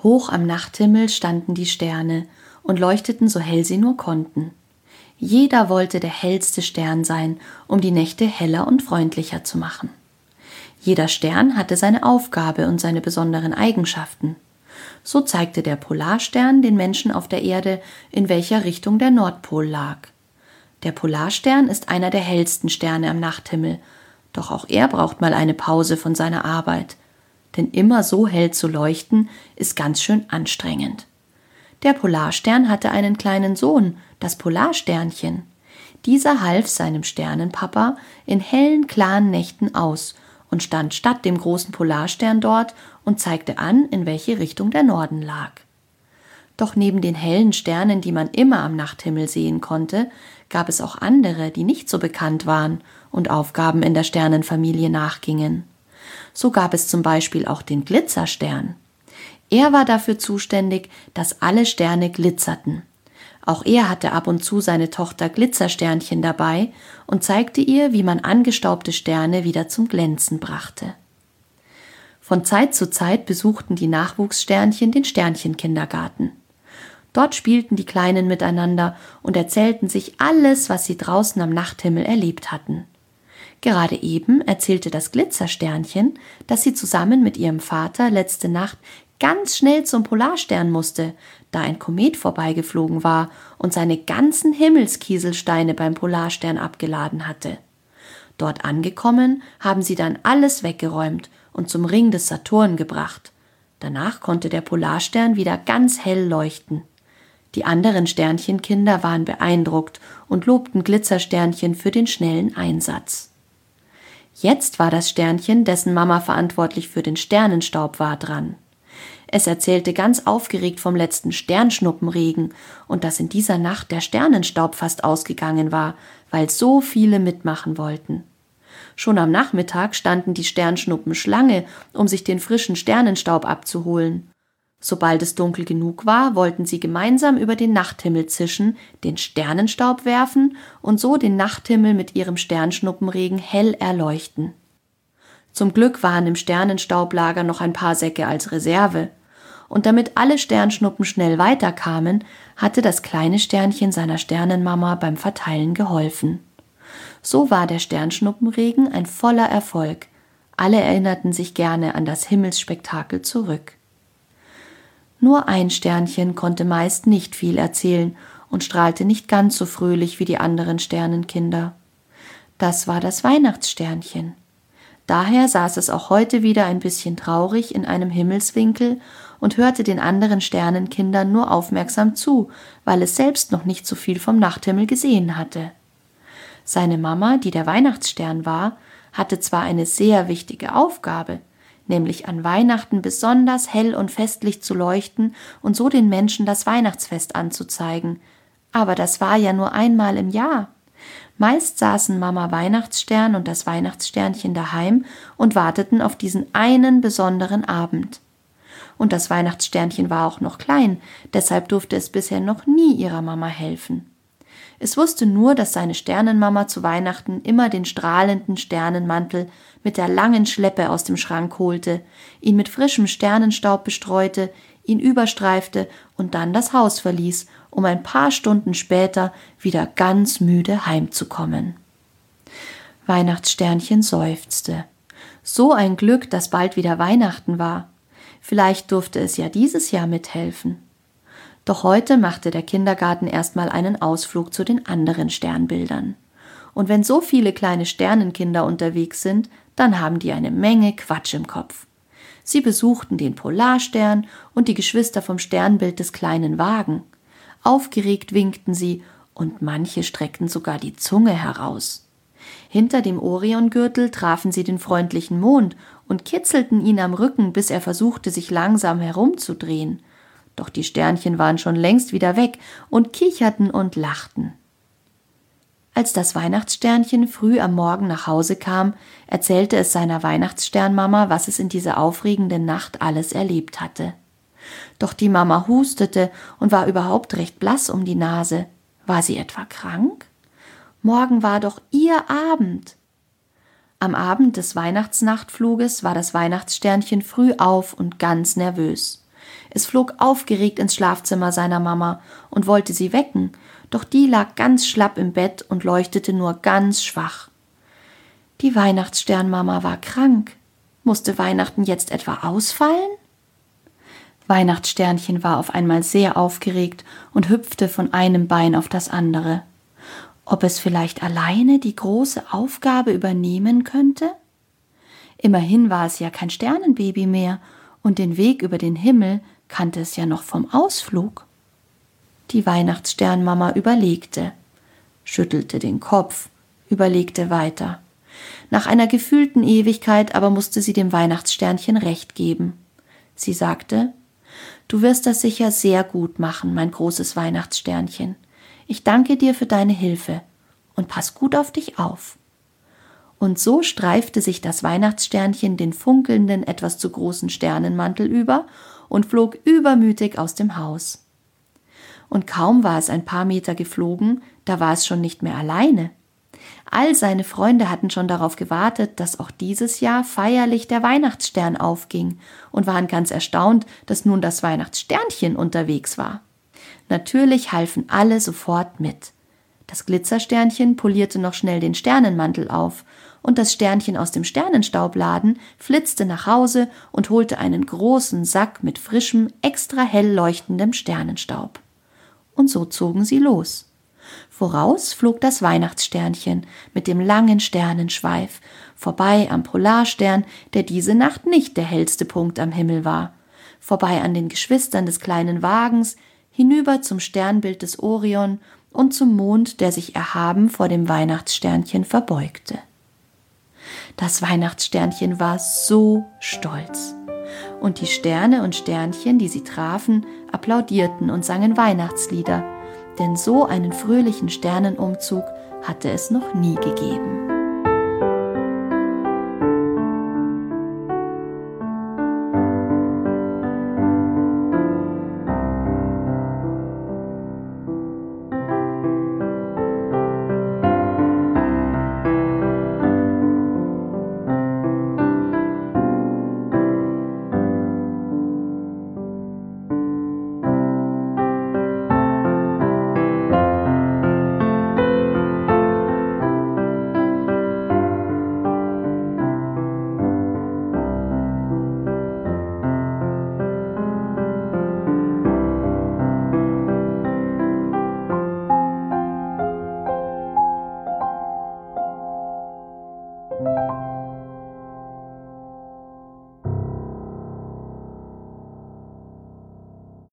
Hoch am Nachthimmel standen die Sterne und leuchteten so hell sie nur konnten. Jeder wollte der hellste Stern sein, um die Nächte heller und freundlicher zu machen. Jeder Stern hatte seine Aufgabe und seine besonderen Eigenschaften. So zeigte der Polarstern den Menschen auf der Erde, in welcher Richtung der Nordpol lag. Der Polarstern ist einer der hellsten Sterne am Nachthimmel, doch auch er braucht mal eine Pause von seiner Arbeit. Denn immer so hell zu leuchten, ist ganz schön anstrengend. Der Polarstern hatte einen kleinen Sohn, das Polarsternchen. Dieser half seinem Sternenpapa in hellen, klaren Nächten aus und stand statt dem großen Polarstern dort und zeigte an, in welche Richtung der Norden lag. Doch neben den hellen Sternen, die man immer am Nachthimmel sehen konnte, gab es auch andere, die nicht so bekannt waren und Aufgaben in der Sternenfamilie nachgingen. So gab es zum Beispiel auch den Glitzerstern. Er war dafür zuständig, dass alle Sterne glitzerten. Auch er hatte ab und zu seine Tochter Glitzersternchen dabei und zeigte ihr, wie man angestaubte Sterne wieder zum Glänzen brachte. Von Zeit zu Zeit besuchten die Nachwuchssternchen den Sternchenkindergarten. Dort spielten die Kleinen miteinander und erzählten sich alles, was sie draußen am Nachthimmel erlebt hatten. Gerade eben erzählte das Glitzersternchen, dass sie zusammen mit ihrem Vater letzte Nacht ganz schnell zum Polarstern musste, da ein Komet vorbeigeflogen war und seine ganzen Himmelskieselsteine beim Polarstern abgeladen hatte. Dort angekommen, haben sie dann alles weggeräumt und zum Ring des Saturn gebracht. Danach konnte der Polarstern wieder ganz hell leuchten. Die anderen Sternchenkinder waren beeindruckt und lobten Glitzersternchen für den schnellen Einsatz. Jetzt war das Sternchen, dessen Mama verantwortlich für den Sternenstaub war, dran. Es erzählte ganz aufgeregt vom letzten Sternschnuppenregen und dass in dieser Nacht der Sternenstaub fast ausgegangen war, weil so viele mitmachen wollten. Schon am Nachmittag standen die Sternschnuppen Schlange, um sich den frischen Sternenstaub abzuholen. Sobald es dunkel genug war, wollten sie gemeinsam über den Nachthimmel zischen, den Sternenstaub werfen und so den Nachthimmel mit ihrem Sternschnuppenregen hell erleuchten. Zum Glück waren im Sternenstaublager noch ein paar Säcke als Reserve. Und damit alle Sternschnuppen schnell weiterkamen, hatte das kleine Sternchen seiner Sternenmama beim Verteilen geholfen. So war der Sternschnuppenregen ein voller Erfolg. Alle erinnerten sich gerne an das Himmelsspektakel zurück. Nur ein Sternchen konnte meist nicht viel erzählen und strahlte nicht ganz so fröhlich wie die anderen Sternenkinder. Das war das Weihnachtssternchen. Daher saß es auch heute wieder ein bisschen traurig in einem Himmelswinkel und hörte den anderen Sternenkindern nur aufmerksam zu, weil es selbst noch nicht so viel vom Nachthimmel gesehen hatte. Seine Mama, die der Weihnachtsstern war, hatte zwar eine sehr wichtige Aufgabe, nämlich an Weihnachten besonders hell und festlich zu leuchten und so den Menschen das Weihnachtsfest anzuzeigen. Aber das war ja nur einmal im Jahr. Meist saßen Mama Weihnachtsstern und das Weihnachtssternchen daheim und warteten auf diesen einen besonderen Abend. Und das Weihnachtssternchen war auch noch klein, deshalb durfte es bisher noch nie ihrer Mama helfen. Es wusste nur, dass seine Sternenmama zu Weihnachten immer den strahlenden Sternenmantel mit der langen Schleppe aus dem Schrank holte, ihn mit frischem Sternenstaub bestreute, ihn überstreifte und dann das Haus verließ, um ein paar Stunden später wieder ganz müde heimzukommen. Weihnachtssternchen seufzte. So ein Glück, dass bald wieder Weihnachten war. Vielleicht durfte es ja dieses Jahr mithelfen. Doch heute machte der Kindergarten erstmal einen Ausflug zu den anderen Sternbildern. Und wenn so viele kleine Sternenkinder unterwegs sind, dann haben die eine Menge Quatsch im Kopf. Sie besuchten den Polarstern und die Geschwister vom Sternbild des kleinen Wagen. Aufgeregt winkten sie und manche streckten sogar die Zunge heraus. Hinter dem Oriongürtel trafen sie den freundlichen Mond und kitzelten ihn am Rücken, bis er versuchte, sich langsam herumzudrehen. Doch die Sternchen waren schon längst wieder weg und kicherten und lachten. Als das Weihnachtssternchen früh am Morgen nach Hause kam, erzählte es seiner Weihnachtssternmama, was es in dieser aufregenden Nacht alles erlebt hatte. Doch die Mama hustete und war überhaupt recht blass um die Nase. War sie etwa krank? Morgen war doch ihr Abend. Am Abend des Weihnachtsnachtfluges war das Weihnachtssternchen früh auf und ganz nervös. Es flog aufgeregt ins Schlafzimmer seiner Mama und wollte sie wecken, doch die lag ganz schlapp im Bett und leuchtete nur ganz schwach. Die Weihnachtssternmama war krank. Musste Weihnachten jetzt etwa ausfallen? Weihnachtssternchen war auf einmal sehr aufgeregt und hüpfte von einem Bein auf das andere. Ob es vielleicht alleine die große Aufgabe übernehmen könnte? Immerhin war es ja kein Sternenbaby mehr und den Weg über den Himmel kannte es ja noch vom Ausflug. Die Weihnachtssternmama überlegte, schüttelte den Kopf, überlegte weiter. Nach einer gefühlten Ewigkeit aber musste sie dem Weihnachtssternchen recht geben. Sie sagte: »Du wirst das sicher sehr gut machen, mein großes Weihnachtssternchen. Ich danke dir für deine Hilfe und pass gut auf dich auf.« Und so streifte sich das Weihnachtssternchen den funkelnden, etwas zu großen Sternenmantel über und flog übermütig aus dem Haus. Und kaum war es ein paar Meter geflogen, da war es schon nicht mehr alleine. All seine Freunde hatten schon darauf gewartet, dass auch dieses Jahr feierlich der Weihnachtsstern aufging und waren ganz erstaunt, dass nun das Weihnachtssternchen unterwegs war. Natürlich halfen alle sofort mit. Das Glitzersternchen polierte noch schnell den Sternenmantel auf und das Sternchen aus dem Sternenstaubladen flitzte nach Hause und holte einen großen Sack mit frischem, extra hell leuchtendem Sternenstaub. Und so zogen sie los. Voraus flog das Weihnachtssternchen mit dem langen Sternenschweif, vorbei am Polarstern, der diese Nacht nicht der hellste Punkt am Himmel war, vorbei an den Geschwistern des kleinen Wagens, hinüber zum Sternbild des Orion und zum Mond, der sich erhaben vor dem Weihnachtssternchen verbeugte. Das Weihnachtssternchen war so stolz. Und die Sterne und Sternchen, die sie trafen, applaudierten und sangen Weihnachtslieder, denn so einen fröhlichen Sternenumzug hatte es noch nie gegeben.